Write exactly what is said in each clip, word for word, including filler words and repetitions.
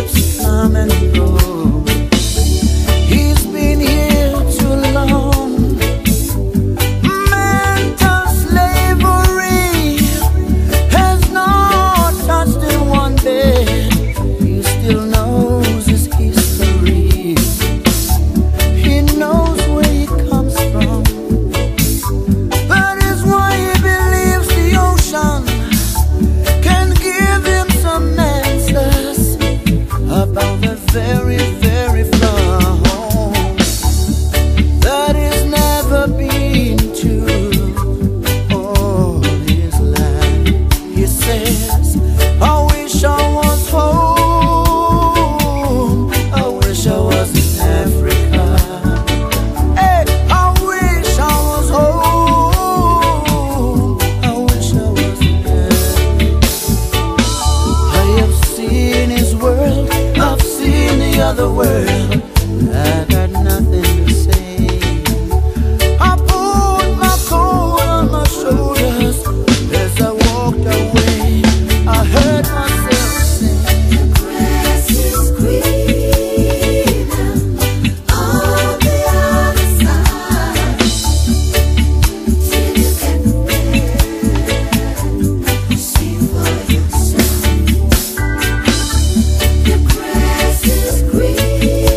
keeps coming through. He's been here too long. Mental slavery has not touched him one bit. He still knows his history. He knows where he comes from. That is why he believes the ocean can give him some answers about the very, very far home that he's never been to all his life. He says, I wish I was home. I wish I was in Africa. Hey, I wish I was home. I wish I was in heaven. I have seen his world, I've seen the other world. I got nothing to say. I put my coat on my shoulders as I walked away. I heard myself sing. The grass is greener on the other side. Till you get there, see for yourself. The grass is greener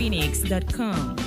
phoenix dot com.